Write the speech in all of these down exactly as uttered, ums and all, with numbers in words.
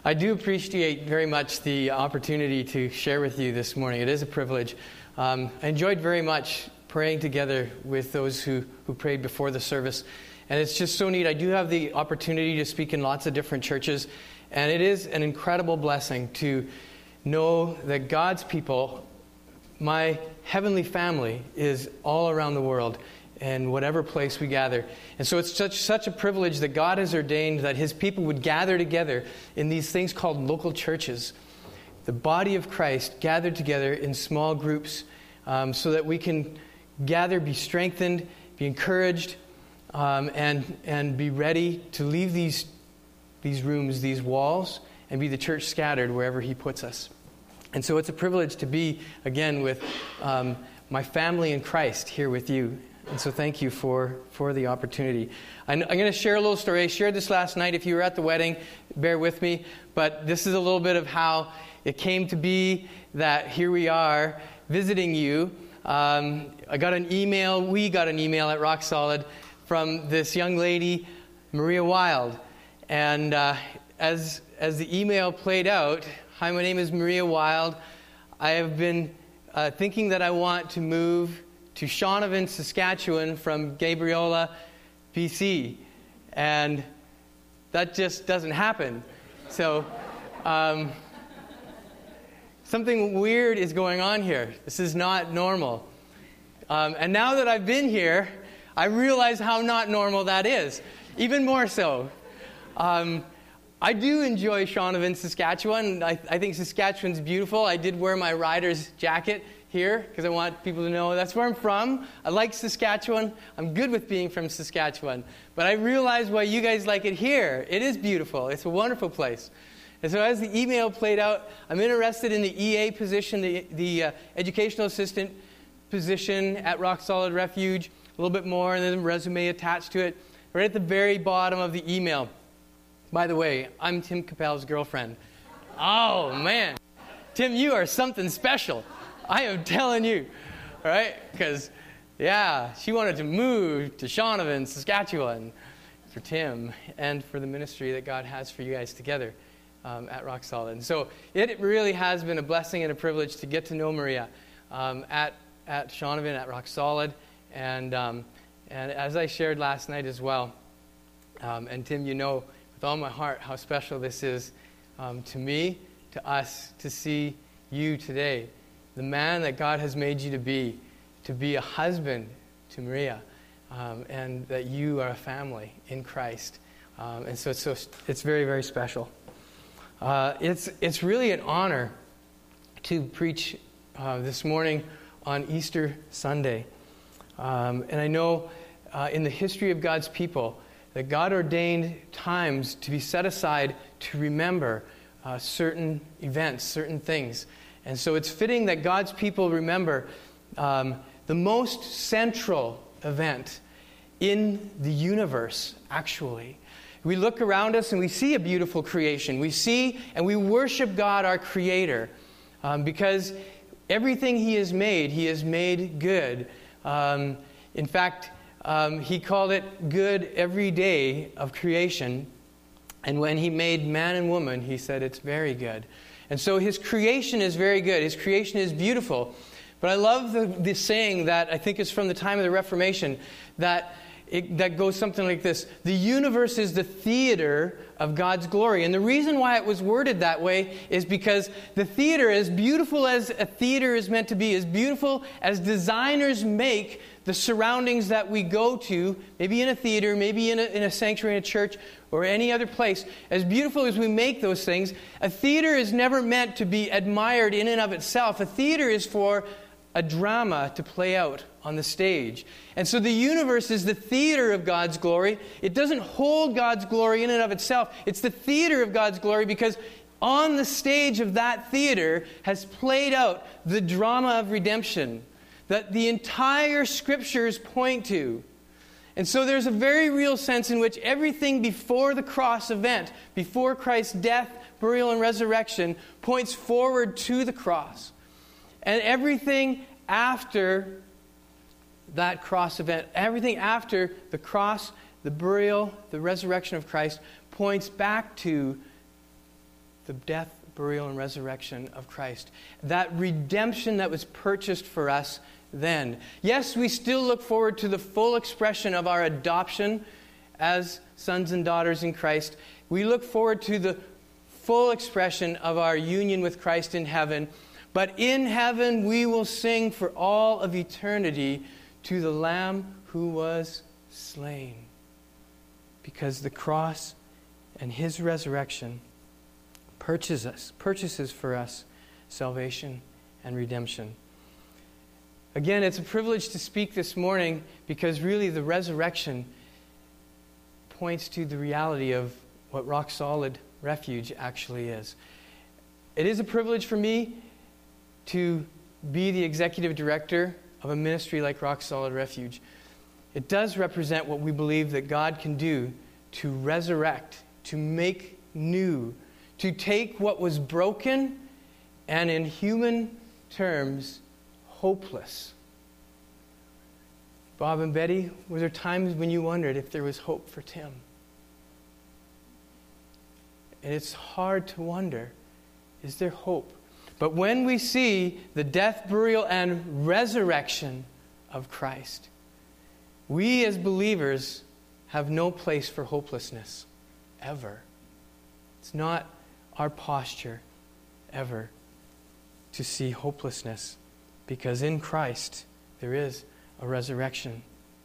I do appreciate very much the opportunity to share with you this morning. It is a privilege. Um, I enjoyed very much praying together with those who, who prayed before the service. And it's just so neat. I do have the opportunity to speak in lots of different churches. And it is an incredible blessing to know that God's people, my heavenly family, is all around the world in whatever place we gather. And so it's such such a privilege that God has ordained that His people would gather together in these things called local churches. The body of Christ gathered together in small groups um, so that we can gather, be strengthened, be encouraged, um, and and be ready to leave these these rooms, these walls, and be the church scattered wherever He puts us. And so it's a privilege to be, again, with um, my family in Christ here with you. And so thank you for, for the opportunity. I'm, I'm going to share a little story. I shared this last night. If you were at the wedding, bear with me. But this is a little bit of how it came to be that here we are visiting you. Um, I got an email, we got an email at Rock Solid from this young lady, Maria Wild. And uh, as as the email played out, hi, my name is Maria Wild. I have been uh, thinking that I want to move to Shaunavon, Saskatchewan from Gabriola, B C. And that just doesn't happen. So um, something weird is going on here. This is not normal. Um, and now that I've been here, I realize how not normal that is. Even more so. Um, I do enjoy Shaunavon, Saskatchewan. I, I think Saskatchewan's beautiful. I did wear my rider's jacket here because I want people to know that's where I'm from. I like Saskatchewan. I'm good with being from Saskatchewan. But I realize why you guys like it here. It is beautiful. It's a wonderful place. And so as the email played out, I'm interested in the E A position, the, the uh, educational assistant position at Rock Solid Refuge, a little bit more, and then a resume attached to it. Right at the very bottom of the email. By the way, I'm Tim Capel's girlfriend. Oh, man. Tim, you are something special. I am telling you. All right? Because, yeah, she wanted to move to Shaunavon, Saskatchewan for Tim and for the ministry that God has for you guys together um, at Rock Solid. And so it really has been a blessing and a privilege to get to know Maria um, at, at Shaunavon, at Rock Solid. And, um, and as I shared last night as well, um, and Tim, you know, with all my heart how special this is um, to me, to us, to see you today, the man that God has made you to be, to be a husband to Maria, um, and that you are a family in Christ. Um, and so it's, so it's very, very special. Uh, it's, it's really an honor to preach uh, this morning on Easter Sunday. Um, and I know uh, in the history of God's people, that God ordained times to be set aside to remember uh, certain events, certain things. And so it's fitting that God's people remember um, the most central event in the universe, actually. We look around us and we see a beautiful creation. We see and we worship God, our Creator, um, because everything He has made, He has made good. Um, in fact, Um, he called it good every day of creation. And when He made man and woman, He said it's very good. And so His creation is very good. His creation is beautiful. But I love the, the saying that I think is from the time of the Reformation, that it, that goes something like this: the universe is the theater of God's glory. And the reason why it was worded that way is because the theater, as beautiful as a theater is meant to be, as beautiful as designers make the surroundings that we go to, maybe in a theater, maybe in a, in a sanctuary, in a church, or any other place, as beautiful as we make those things, a theater is never meant to be admired in and of itself. A theater is for a drama to play out on the stage. And so the universe is the theater of God's glory. It doesn't hold God's glory in and of itself. It's the theater of God's glory because on the stage of that theater has played out the drama of redemption that the entire Scriptures point to. And so there's a very real sense in which everything before the cross event, before Christ's death, burial, and resurrection, points forward to the cross. And everything after that cross event, everything after the cross, the burial, the resurrection of Christ, points back to the death, burial, and resurrection of Christ. That redemption that was purchased for us then. Yes, we still look forward to the full expression of our adoption as sons and daughters in Christ. We look forward to the full expression of our union with Christ in heaven. But in heaven we will sing for all of eternity to the Lamb who was slain. Because the cross and his resurrection purchases us, purchases for us salvation and redemption. Again, it's a privilege to speak this morning because really the resurrection points to the reality of what Rock Solid Refuge actually is. It is a privilege for me to be the executive director of a ministry like Rock Solid Refuge. It does represent what we believe that God can do to resurrect, to make new, to take what was broken and in human terms, hopeless. Bob and Betty, were there times when you wondered if there was hope for Tim? And it's hard to wonder, is there hope? But when we see the death, burial, and resurrection of Christ, we as believers have no place for hopelessness, ever. It's not our posture, ever, to see hopelessness, because in Christ there is a resurrection.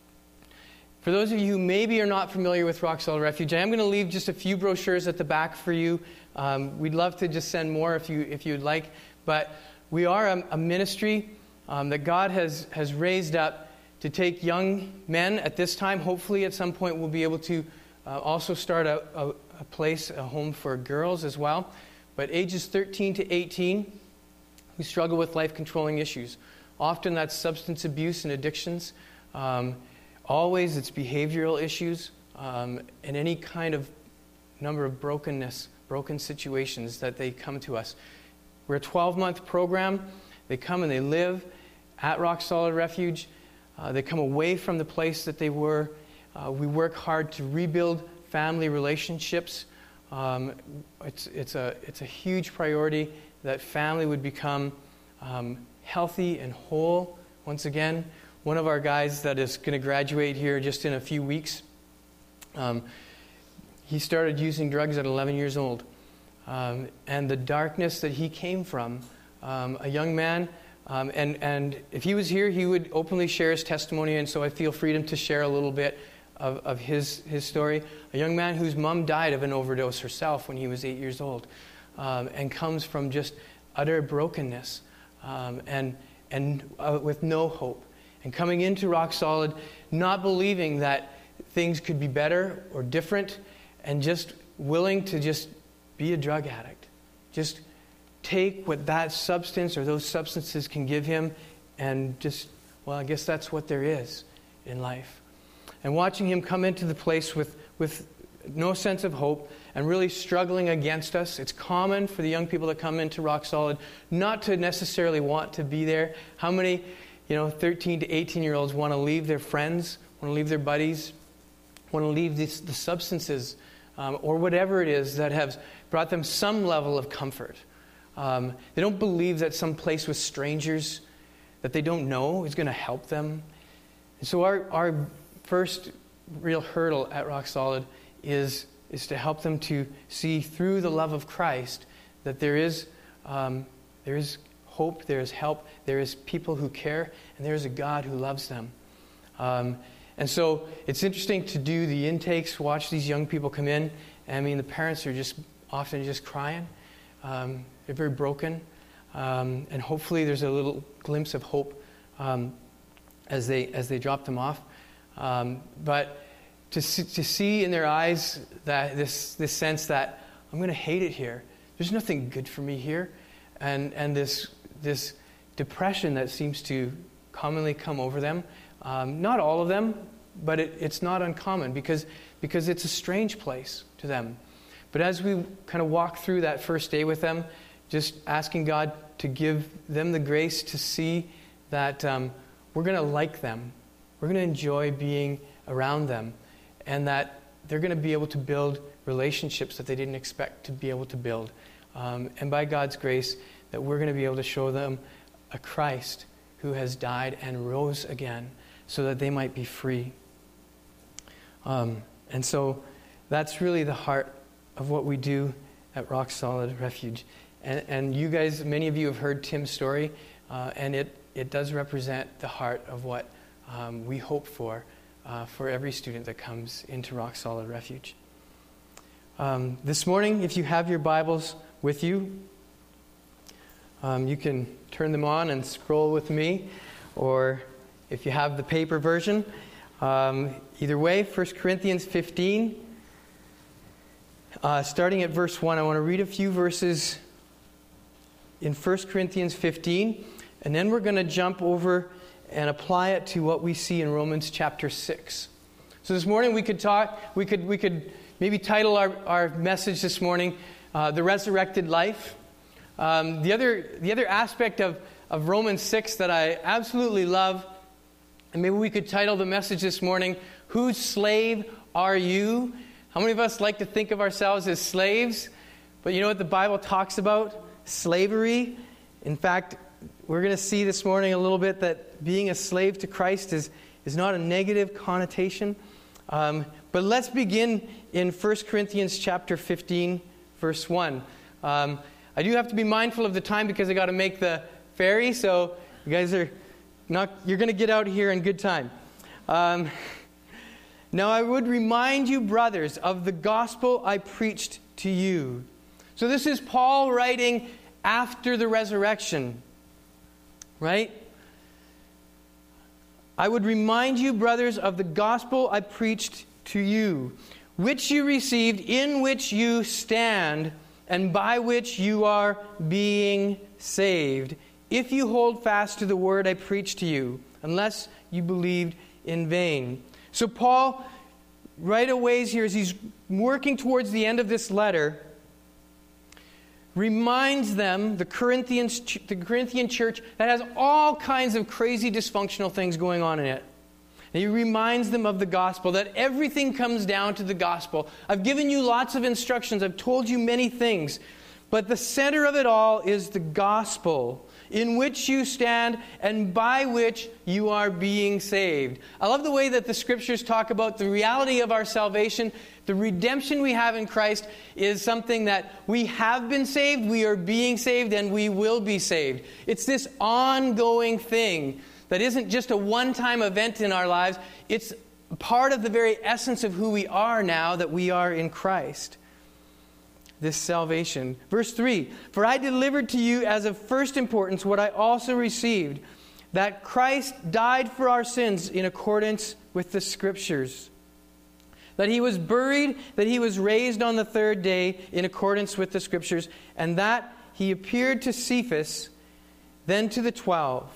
For those of you who maybe are not familiar with Rock Solid Refuge, I am going to leave just a few brochures at the back for you. Um, we'd love to just send more if you if you'd like. But we are a, a ministry um, that God has, has raised up to take young men at this time. Hopefully at some point we'll be able to uh, also start a, a, a place, a home for girls as well. But ages thirteen to eighteen who struggle with life-controlling issues. Often that's substance abuse and addictions. Um, always it's behavioral issues um, and any kind of number of brokenness, broken situations that they come to us. We're a twelve-month program. They come and they live at Rock Solid Refuge. Uh, they come away from the place that they were. Uh, we work hard to rebuild family relationships. Um, it's, it's, a, it's a huge priority that family would become um, healthy and whole. Once again, one of our guys that is going to graduate here just in a few weeks, um, he started using drugs at eleven years old. Um, and the darkness that he came from, um, a young man, um, and, and if he was here, he would openly share his testimony, and so I feel freedom to share a little bit of, of his, his story. A young man whose mom died of an overdose herself when he was eight years old, um, and comes from just utter brokenness, um, and, and uh, with no hope. And coming into Rock Solid, not believing that things could be better or different, and just willing to just be a drug addict. Just take what that substance or those substances can give him and just, well, I guess that's what there is in life. And watching him come into the place with, with no sense of hope and really struggling against us. It's common for the young people that come into Rock Solid not to necessarily want to be there. How many, you know, thirteen to eighteen-year-olds want to leave their friends, want to leave their buddies, want to leave this, the substances um, or whatever it is that has brought them some level of comfort. Um, they don't believe that some place with strangers that they don't know is going to help them. And so our, our first real hurdle at Rock Solid is, is to help them to see through the love of Christ that there is, um, there is hope, there is help, there is people who care, and there is a God who loves them. Um, and so it's interesting to do the intakes, watch these young people come in. I mean, the parents are just often just crying. Um, they're very broken. Um, and hopefully there's a little glimpse of hope um, as they as they drop them off. Um, but to see, to see in their eyes that this this sense that I'm going to hate it here. There's nothing good for me here. And and this this depression that seems to commonly come over them. Um, not all of them, but it, it's not uncommon because because it's a strange place to them. But as we kind of walk through that first day with them, just asking God to give them the grace to see that um, we're going to like them. We're going to enjoy being around them. And that they're going to be able to build relationships that they didn't expect to be able to build. um, and by God's grace, that we're going to be able to show them a Christ who has died and rose again so that they might be free. Um, and so that's really the heart of what we do at Rock Solid Refuge. And, and you guys, many of you have heard Tim's story, uh, and it, it does represent the heart of what um, we hope for uh, for every student that comes into Rock Solid Refuge. Um, this morning, if you have your Bibles with you, um, you can turn them on and scroll with me, or if you have the paper version, um, either way, First Corinthians fifteen, uh, starting at verse one. I want to read a few verses in First Corinthians fifteen, and then we're going to jump over and apply it to what we see in Romans chapter six. So this morning we could talk, we could we could maybe title our, our message this morning, uh, The Resurrected Life. Um, the other the other aspect of, of Romans six that I absolutely love, and maybe we could title the message this morning, Whose Slave Are You? How many of us like to think of ourselves as slaves? But you know what the Bible talks about? Slavery. In fact, we're going to see this morning a little bit that being a slave to Christ is, is not a negative connotation. Um, but let's begin in First Corinthians chapter fifteen, verse one. Um, I do have to be mindful of the time because I got to make the ferry, so you guys are not, you're going to get out here in good time. Um, now I would remind you, brothers, of the gospel I preached to you. So this is Paul writing after the resurrection, right? I would remind you, brothers, of the gospel I preached to you, which you received, in which you stand, and by which you are being saved, if you hold fast to the word I preached to you, unless you believed in vain. So Paul, right away here, as he's working towards the end of this letter, reminds them, the Corinthians, the Corinthian church, that has all kinds of crazy dysfunctional things going on in it. And he reminds them of the gospel, that everything comes down to the gospel. I've given you lots of instructions. I've told you many things. But the center of it all is the gospel, in which you stand and by which you are being saved. I love the way that the scriptures talk about the reality of our salvation. The redemption we have in Christ is something that we have been saved, we are being saved, and we will be saved. It's this ongoing thing that isn't just a one-time event in our lives. It's part of the very essence of who we are now, that we are in Christ. This salvation. Verse three, for I delivered to you as of first importance what I also received, that Christ died for our sins in accordance with the Scriptures, that he was buried, that he was raised on the third day in accordance with the Scriptures, and that he appeared to Cephas, then to the twelve.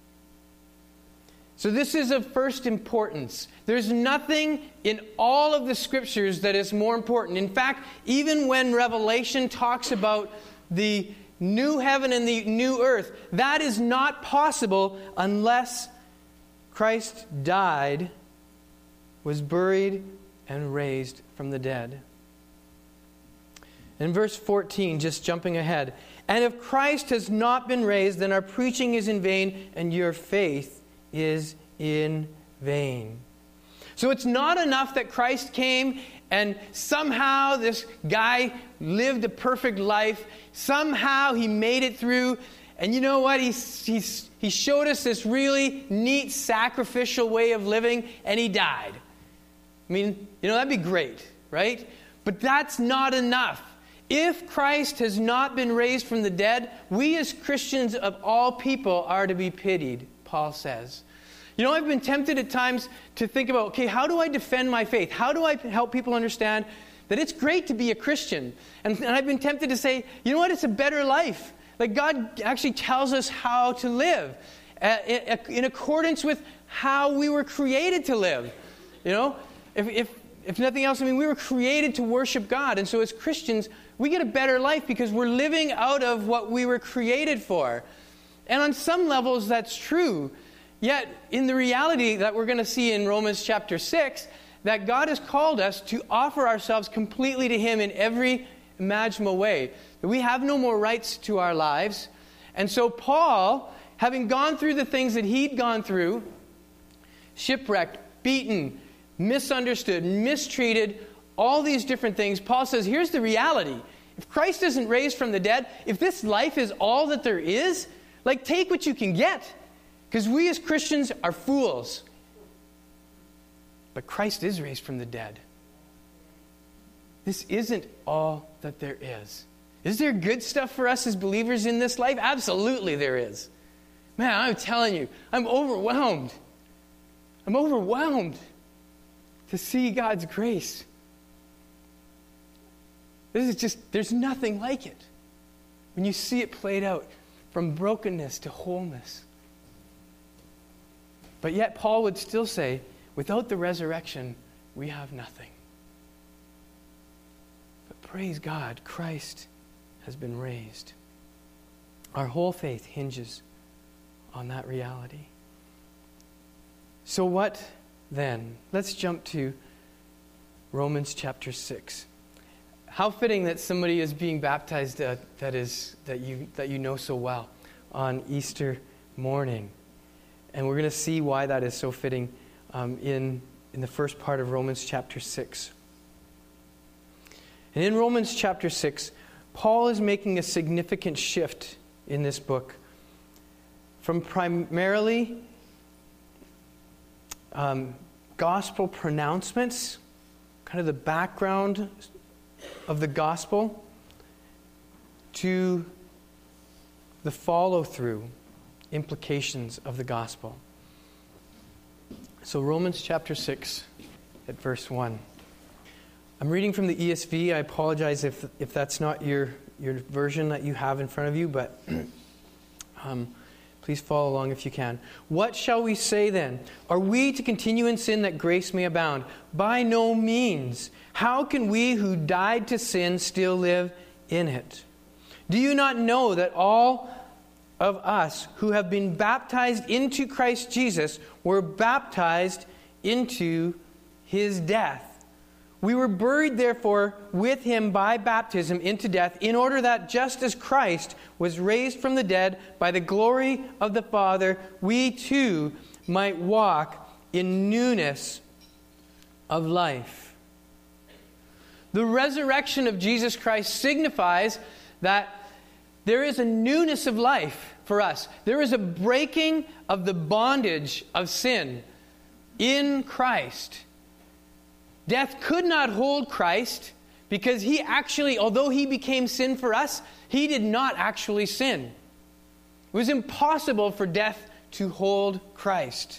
So this is of first importance. There's nothing in all of the Scriptures that is more important. In fact, even when Revelation talks about the new heaven and the new earth, that is not possible unless Christ died, was buried, and raised from the dead. In verse fourteen, just jumping ahead, and if Christ has not been raised, then our preaching is in vain, and your faith is in vain. So it's not enough that Christ came and somehow this guy lived a perfect life. Somehow he made it through. And you know what? He, he's, he showed us this really neat sacrificial way of living, and he died. I mean, you know, that'd be great, right? But that's not enough. If Christ has not been raised from the dead, we as Christians of all people are to be pitied, Paul says. You know, I've been tempted at times to think about, okay, how do I defend my faith? How do I help people understand that it's great to be a Christian? And, and I've been tempted to say, you know what, it's a better life. Like God actually tells us how to live uh, in, in accordance with how we were created to live. You know, if, if, if nothing else, I mean, we were created to worship God. And so as Christians, we get a better life because we're living out of what we were created for. And on some levels, that's true. Yet, in the reality that we're going to see in Romans chapter six, that God has called us to offer ourselves completely to Him in every imaginable way. We have no more rights to our lives. And so Paul, having gone through the things that he'd gone through, shipwrecked, beaten, misunderstood, mistreated, all these different things, Paul says, here's the reality. If Christ isn't raised from the dead, if this life is all that there is, like, take what you can get. Because we as Christians are fools. But Christ is raised from the dead. This isn't all that there is. Is there good stuff for us as believers in this life? Absolutely there is. Man, I'm telling you, I'm overwhelmed. I'm overwhelmed to see God's grace. This is just, there's nothing like it. When you see it played out from brokenness to wholeness. But yet Paul would still say, without the resurrection, we have nothing. But praise God, Christ has been raised. Our whole faith hinges on that reality. So what then? Let's jump to Romans chapter six. How fitting that somebody is being baptized uh, that is that you that you know so well on Easter morning. And we're going to see why that is so fitting um, in, in the first part of Romans chapter six. And in Romans chapter six, Paul is making a significant shift in this book from primarily um, gospel pronouncements, kind of the background of the gospel, to the follow-through implications of the gospel. So Romans chapter six at verse one. I'm reading from the E S V. I apologize if if that's not your, your version that you have in front of you, but um, please follow along if you can. What shall we say then? Are we to continue in sin that grace may abound? By no means. How can we who died to sin still live in it? Do you not know that all of us who have been baptized into Christ Jesus were baptized into his death? We were buried, therefore, with him by baptism into death, in order that just as Christ was raised from the dead by the glory of the Father, we too might walk in newness of life. The resurrection of Jesus Christ signifies that there is a newness of life for us. There is a breaking of the bondage of sin in Christ. Death could not hold Christ because he actually, although he became sin for us, he did not actually sin. It was impossible for death to hold Christ.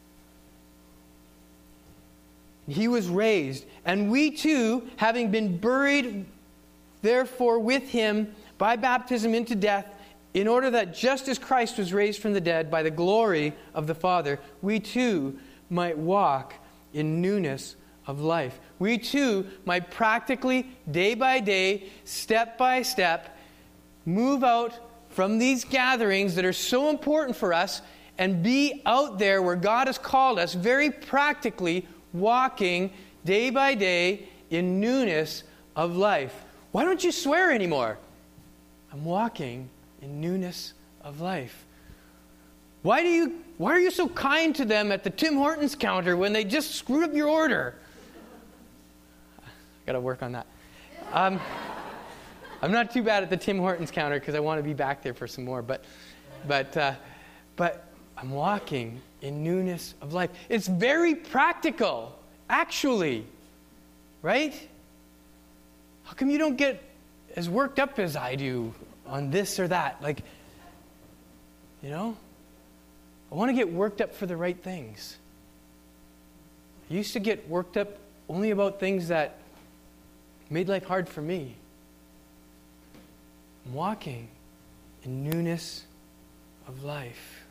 He was raised, and we too, having been buried, therefore, with him by baptism into death, in order that just as Christ was raised from the dead by the glory of the Father, we too might walk in newness of life. We too might practically, day by day, step by step, move out from these gatherings that are so important for us and be out there where God has called us, very practically walking day by day in newness of life. Why don't you swear anymore? I'm walking in newness of life. Why do you why are you so kind to them at the Tim Hortons counter when they just screwed up your order? Got to work on that. Um, I'm not too bad at the Tim Hortons counter because I want to be back there for some more. But, but, uh, but I'm walking in newness of life. It's very practical, actually, right? How come you don't get as worked up as I do on this or that? Like, you know, I want to get worked up for the right things. I used to get worked up only about things that made life hard for me. I'm walking in newness of life.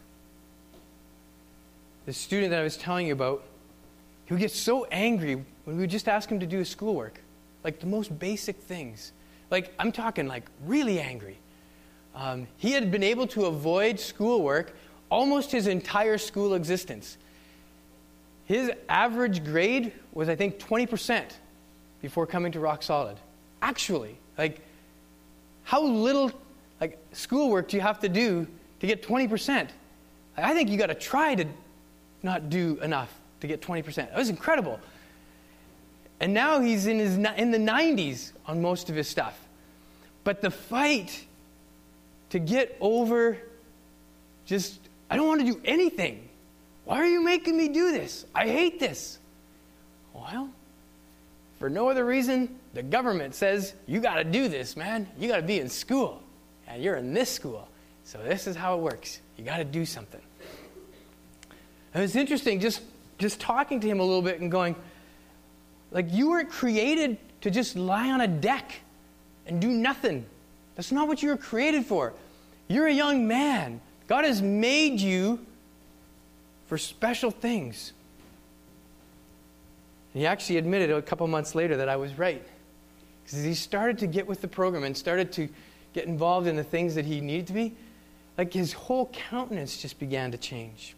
The student that I was telling you about, he would get so angry when we would just ask him to do his schoolwork. Like the most basic things. Like, I'm talking like really angry. Um, he had been able to avoid schoolwork almost his entire school existence. His average grade was, I think, twenty percent before coming to Rock Solid. Actually, like, how little like schoolwork do you have to do to get twenty percent? I think you got to try to not do enough to get twenty percent. That was incredible. And now he's in his in the nineties on most of his stuff. But the fight to get over just, I don't want to do anything. Why are you making me do this? I hate this. Well, for no other reason, the government says, you got to do this, man. You got to be in school. And you're in this school. So this is how it works. You got to do something. And it's interesting just, just talking to him a little bit and going, like, you weren't created to just lie on a deck and do nothing. That's not what you were created for. You're a young man. God has made you for special things. And he actually admitted a couple months later that I was right. Because he started to get with the program and started to get involved in the things that he needed to be, like his whole countenance just began to change.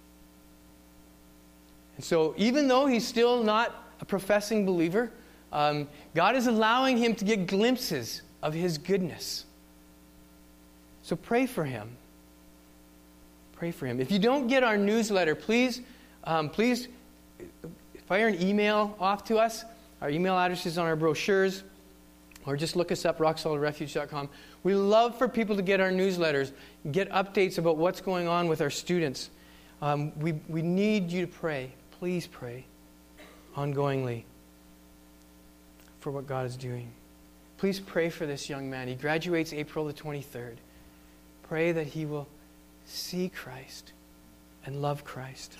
And so even though he's still not a professing believer, um, God is allowing him to get glimpses of his goodness. So pray for him. Pray for him. If you don't get our newsletter, please, um, please fire an email off to us. Our email address is on our brochures, or just look us up, rock solid refuge dot com. We love for people to get our newsletters, get updates about what's going on with our students. Um, we, we need you to pray. Please pray ongoingly for what God is doing. Please pray for this young man. He graduates April the twenty-third. Pray that he will see Christ and love Christ.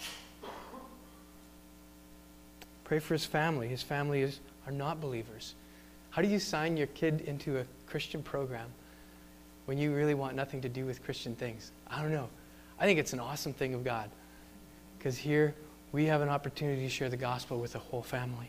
Pray for his family. His family is, are not believers. How do you sign your kid into a Christian program when you really want nothing to do with Christian things? I don't know. I think it's an awesome thing of God. Because here we have an opportunity to share the gospel with the whole family.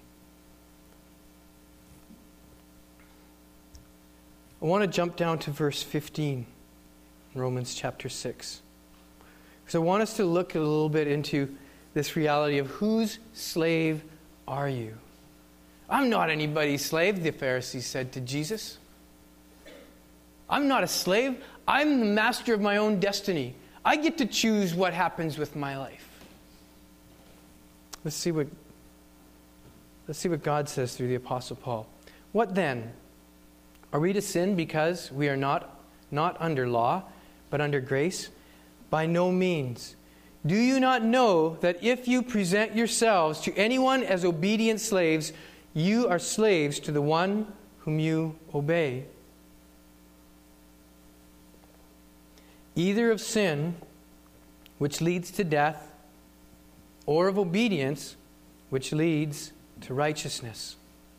I want to jump down to verse fifteen in Romans chapter six. Because I want us to look a little bit into this reality of whose slave are you? I'm not anybody's slave, the Pharisees said to Jesus. I'm not a slave. I'm the master of my own destiny. I get to choose what happens with my life. Let's see what, let's see what God says through the Apostle Paul. What then? Are we to sin because we are not, not under law, but under grace? By no means. Do you not know that if you present yourselves to anyone as obedient slaves, you are slaves to the one whom you obey? Either of sin, which leads to death, or of obedience, which leads to righteousness.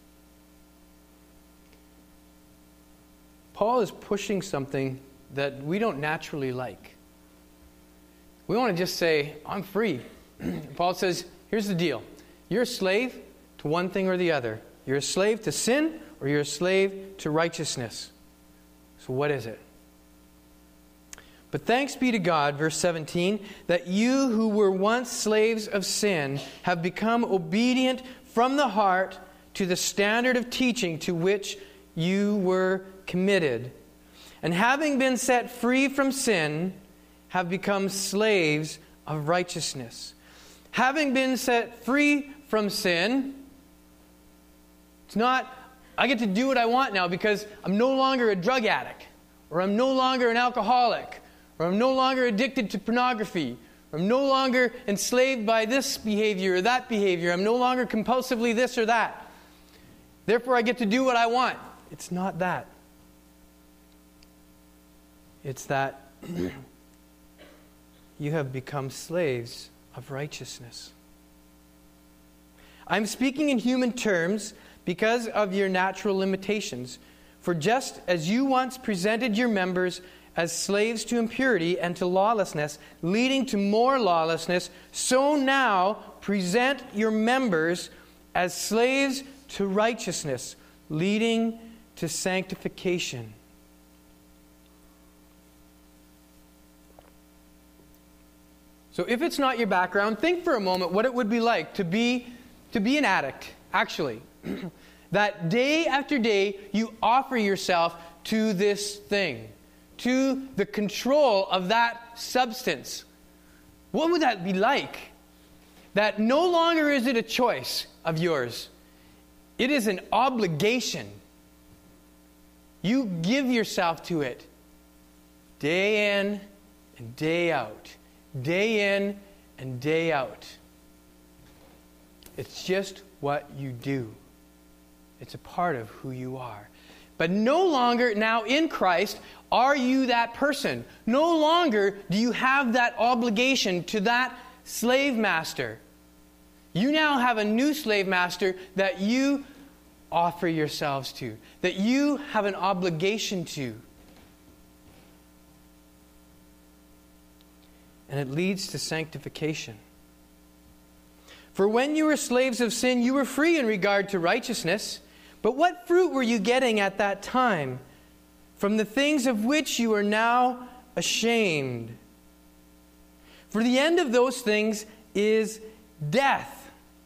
Paul is pushing something that we don't naturally like. We want to just say, I'm free. Paul says, here's the deal. You're a slave to one thing or the other. You're a slave to sin, or you're a slave to righteousness. So what is it? But thanks be to God, verse seventeen, that you who were once slaves of sin have become obedient from the heart to the standard of teaching to which you were committed. And having been set free from sin, have become slaves of righteousness. Having been set free from sin, it's not, I get to do what I want now because I'm no longer a drug addict, or I'm no longer an alcoholic, or I'm no longer addicted to pornography, or I'm no longer enslaved by this behavior or that behavior. I'm no longer compulsively this or that. Therefore, I get to do what I want. It's not that. It's that you have become slaves of righteousness. I'm speaking in human terms because of your natural limitations. For just as you once presented your members as slaves to impurity and to lawlessness, leading to more lawlessness, so now present your members as slaves to righteousness, leading to sanctification. So if it's not your background, think for a moment what it would be like to be, to be an addict, actually. That day after day, you offer yourself to this thing, to the control of that substance. What would that be like? That no longer is it a choice of yours. It is an obligation. You give yourself to it day in and day out. Day in and day out. It's just what you do. It's a part of who you are. But no longer, now in Christ, are you that person. No longer do you have that obligation to that slave master. You now have a new slave master that you offer yourselves to, that you have an obligation to. And it leads to sanctification. For when you were slaves of sin, you were free in regard to righteousness. But what fruit were you getting at that time from the things of which you are now ashamed? For the end of those things is death.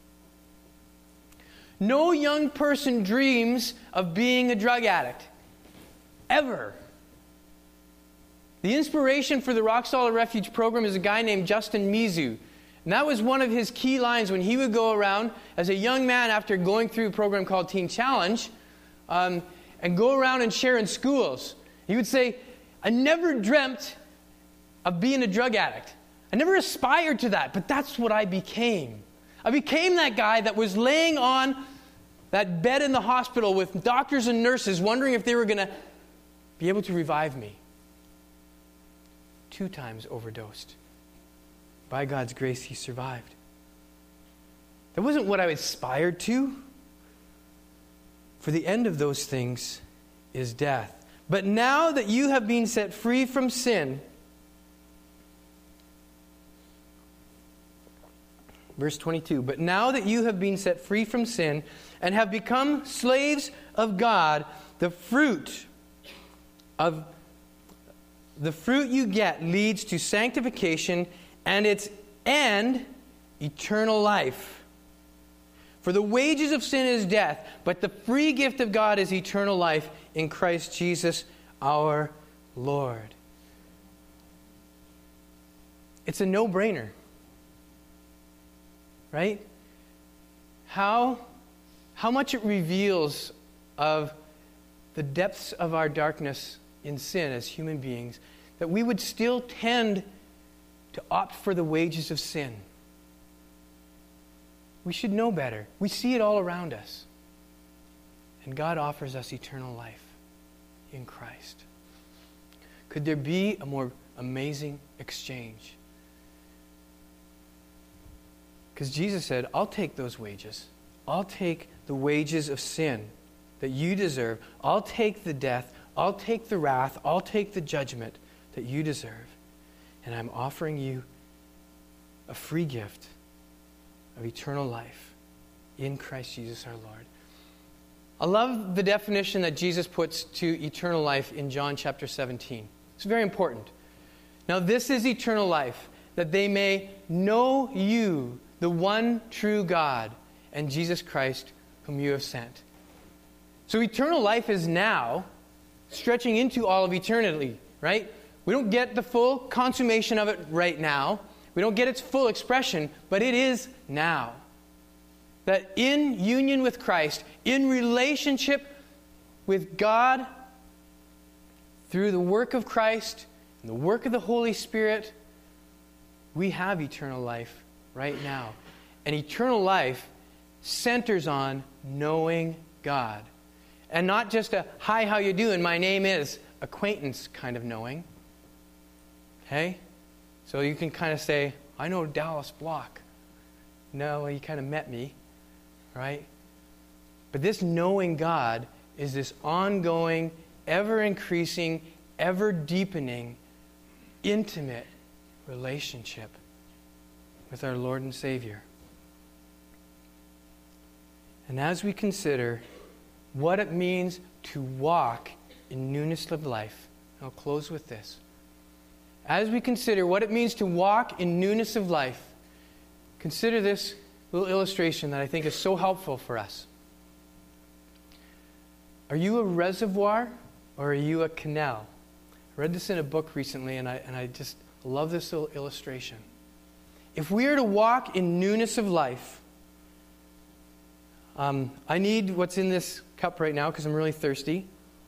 No young person dreams of being a drug addict. Ever. The inspiration for the Rock Solid Refuge program is a guy named Justin Mizu. And that was one of his key lines when he would go around as a young man after going through a program called Teen Challenge um, and go around and share in schools. He would say, I never dreamt of being a drug addict. I never aspired to that, but that's what I became. I became that guy that was laying on that bed in the hospital with doctors and nurses wondering if they were going to be able to revive me. Two times overdosed. By God's grace, he survived. That wasn't what I aspired to. For the end of those things is death. But now that you have been set free from sin, verse twenty-two, but now that you have been set free from sin and have become slaves of God, the fruit of the fruit you get leads to sanctification and its end, eternal life. For the wages of sin is death, but the free gift of God is eternal life in Christ Jesus our Lord. It's a no-brainer. Right? How, how much it reveals of the depths of our darkness in sin as human beings, that we would still tend to opt for the wages of sin. We should know better. We see it all around us. And God offers us eternal life in Christ. Could there be a more amazing exchange? Because Jesus said, I'll take those wages. I'll take the wages of sin that you deserve. I'll take the death. I'll take the wrath. I'll take the judgment that you deserve. And I'm offering you a free gift of eternal life in Christ Jesus our Lord. I love the definition that Jesus puts to eternal life in John chapter seventeen. It's very important. Now this is eternal life, that they may know you, the one true God, and Jesus Christ, whom you have sent. So eternal life is now, stretching into all of eternity, right? We don't get the full consummation of it right now. We don't get its full expression, but it is now. That in union with Christ, in relationship with God, through the work of Christ and the work of the Holy Spirit, we have eternal life right now. And eternal life centers on knowing God. And not just a, hi, how you doing? My name is, acquaintance kind of knowing. Okay? So you can kind of say, I know Dallas Block. No, he kind of met me. Right? But this knowing God is this ongoing, ever-increasing, ever-deepening, intimate relationship with our Lord and Savior. And as we consider what it means to walk in newness of life, I'll close with this. As we consider what it means to walk in newness of life, consider this little illustration that I think is so helpful for us. Are you a reservoir or are you a canal? I read this in a book recently, and I, and I just love this little illustration. If we are to walk in newness of life, um, I need what's in this cup right now because I'm really thirsty.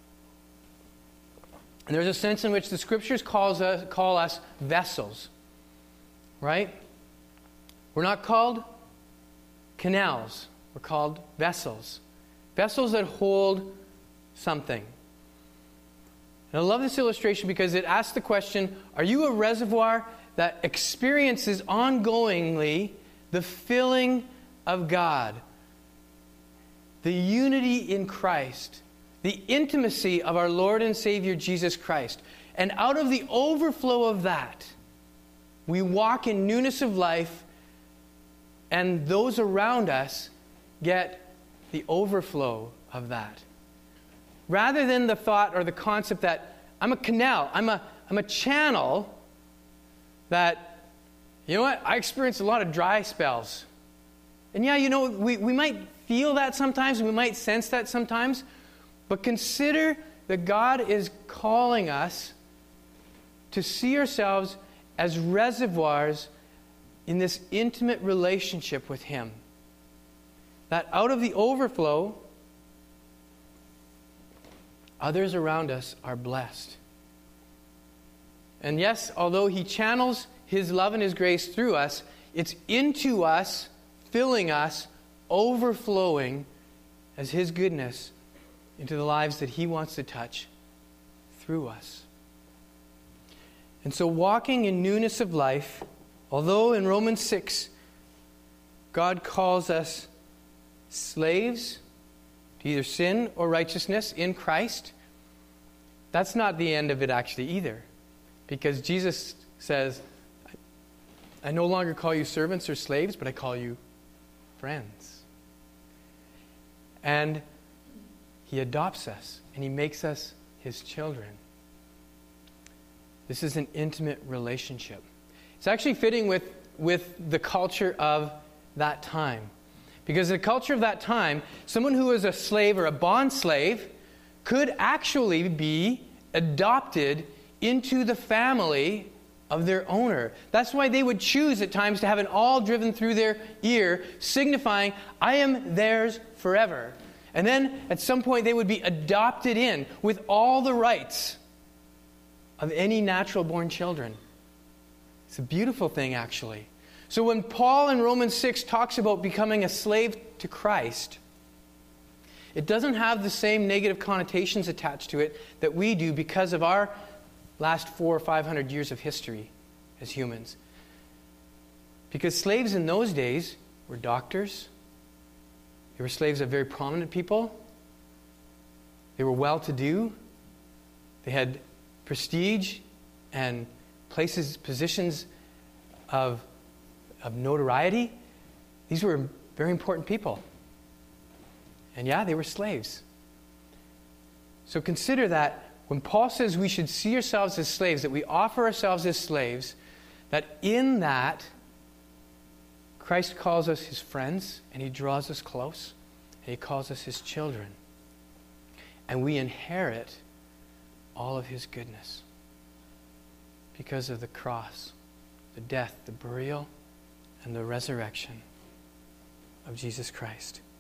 And there's a sense in which the Scriptures calls us, call us vessels, right? We're not called canals. We're called vessels. Vessels that hold something. And I love this illustration because it asks the question, are you a reservoir that experiences ongoingly the filling of God? The unity in Christ. The intimacy of our Lord and Savior Jesus Christ. And out of the overflow of that, we walk in newness of life, and those around us get the overflow of that. Rather than the thought or the concept that I'm a canal, I'm a, I'm a channel that, you know what, I experience a lot of dry spells. And yeah, you know, we, we might feel that sometimes, we might sense that sometimes, but consider that God is calling us to see ourselves as reservoirs in this intimate relationship with Him. That out of the overflow, others around us are blessed. And yes, although He channels His love and His grace through us, it's into us, filling us, overflowing as His goodness into the lives that He wants to touch through us. And so walking in newness of life, although in Romans six, God calls us slaves to either sin or righteousness in Christ, that's not the end of it actually either. Because Jesus says, I no longer call you servants or slaves, but I call you friends. And He adopts us, and He makes us His children. This is an intimate relationship. It's actually fitting with, with the culture of that time. Because in the culture of that time, someone who was a slave or a bond slave could actually be adopted into the family of their owner. That's why they would choose at times to have an awl driven through their ear, signifying, I am theirs forever. And then at some point they would be adopted in with all the rights of any natural-born children. It's a beautiful thing, actually. So when Paul in Romans six talks about becoming a slave to Christ, it doesn't have the same negative connotations attached to it that we do because of our last four or five hundred years of history as humans. Because slaves in those days were doctors. They were slaves of very prominent people. They were well-to-do. They had prestige and places, positions of, of notoriety. These were very important people. And yeah, they were slaves. So consider that when Paul says we should see ourselves as slaves, that we offer ourselves as slaves, that in that, Christ calls us His friends, and He draws us close, and He calls us His children. And we inherit all of His goodness because of the cross, the death, the burial, and the resurrection of Jesus Christ.